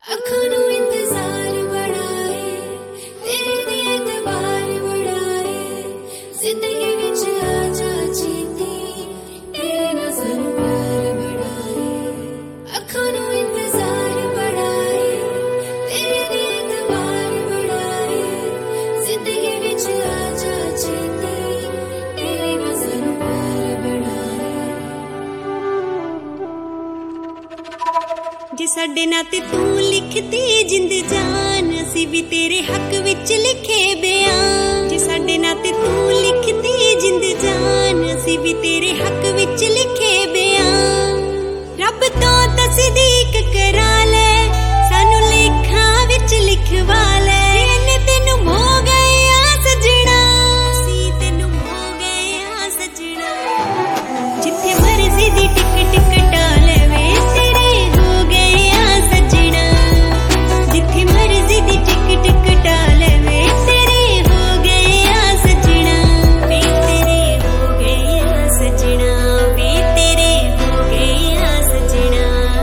अखों नू इंतजार बड़ा है, तेरे एतबार बड़ा है, जिंदगी विच आजा जीती, तेरे नजर प्यार बड़ा है। अखों नू इंतजार बड़ा है, तेरे एतबार बड़ा है, जिंदगी विच आजा जीती, तेरे नजर प्यार बड़ा है। जे साडे नाते तू लिखती जिंद जान, असी भी तेरे हक विच लिखे बयान। जे साडे नाते तू लिखती जिंद जान, असी भी तेरे हक विच लिखे बयान। रब तो तस्दीक करा ले, सानू लेखां विच लिखवा ले। इन्ने तेनू हो गए आ सजना, असी तेनू हो गए आ सजना। जिथे मर्जी दी टिकट कटा लेवे, तेरे हो गए आ सजना। जिथे मर्जी दी टिकट कटा लेवे, तेरे हो गए आ सजना। वे तेरे हो गए आ सजना, वे तेरे हो गए आ सजना।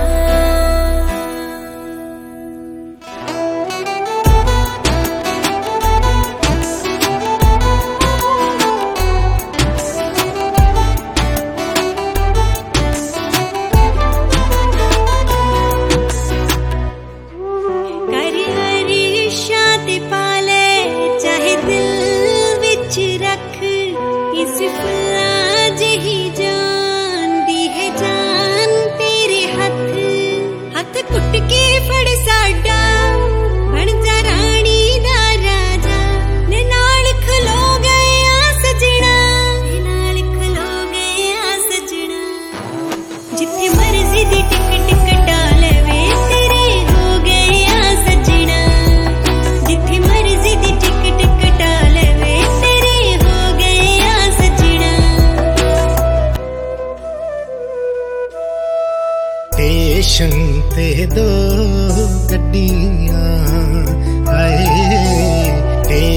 कर हर इशा ते पाले, चाहे दिल विच रख। इस फुल्लां जही जान दी है जान तेरे हथ। हथ कुट के फड़ साडा, बन जा रानी दा राजा। ने नाल खलो गए आ सजना, ने नाल खलो गए आ सजना। जिथे मर्जी दी टिकट कटा लेवे, तेरे हो गए आ सजना। जिथे मर्जी दी टिकट कटा लेवे, तेरे हो गए आ सजना। स्टेशन ते दो गड्डियां आए,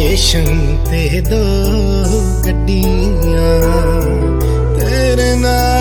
स्टेशन ते दो गड्डियां तेरे नाल